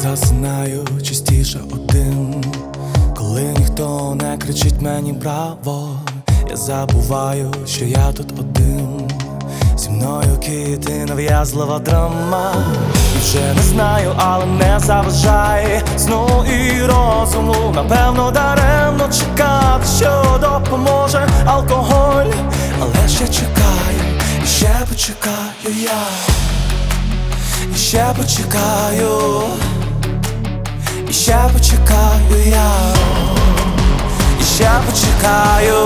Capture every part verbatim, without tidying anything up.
засинаю частіше один, коли ніхто не кричить мені браво. Я забуваю, що я тут один. Зі мною кіти, нав'язлива драма. І вже не знаю, але не заважай сну і розуму. Напевно, даремно чекати, що допоможе алкоголь. Але ще чекаю, і ще почекаю я. І ще почекаю, і ще почекаю я, і ще почекаю.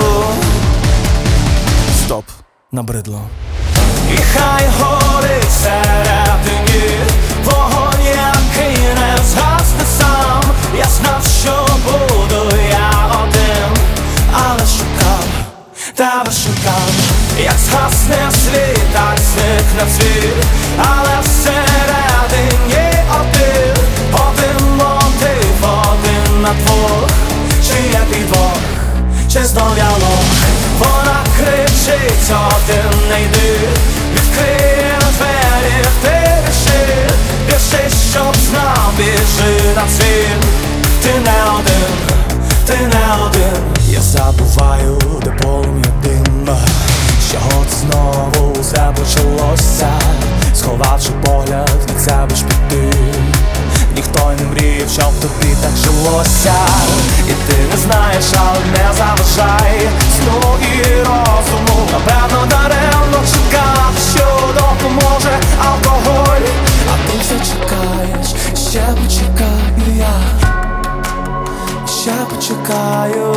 Стоп, набридло. І хай горить всередині вогонь, який не згасне сам. Я знав, що буду я один, але шукав, тебе шукав. Як згасне світ, так зникне світ, але всередині один, один мотив, один на двох. Чи є підвох, чи знов діалог? Вона кричить: один не йди, відкриє двері, ти ріши, біжи, щоб знав, біжи на світ. Ти не один, ти не один. Я забуваю, де полум'я дим, з чого це знову все почалося. Сховавши погляд, від себе ж піти. Ніхто й не мріяв, щоб тобі так жилося. І ти не знаєш, але не заважай сну і розуму. Напевно, даремно чекати, що допоможе алкоголь. А ти все чекаєш, ще почекаю я, ще почекаю,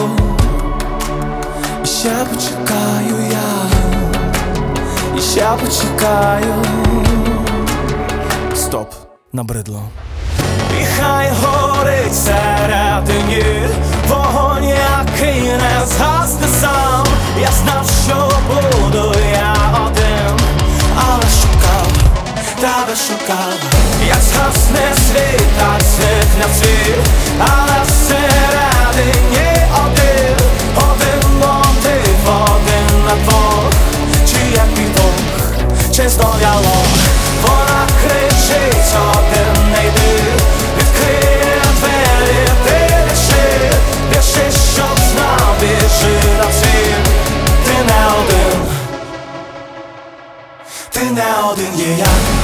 ще почекаю я, і ще почекаю. Стоп, набридло. І хай горить всередині вогонь, який не згасне сам. Я знав, що буду я один, але шукав, тебе шукав. Як згасне світ, так зникне світ, але всередині один, один мотив, один на двох. Чи є підвох, чи знов діалог? Вона кричить: один не йди, відкриє двері, ти ріши, біжи, щоб знав, біжи на світ. Ти не один, ти не один є я.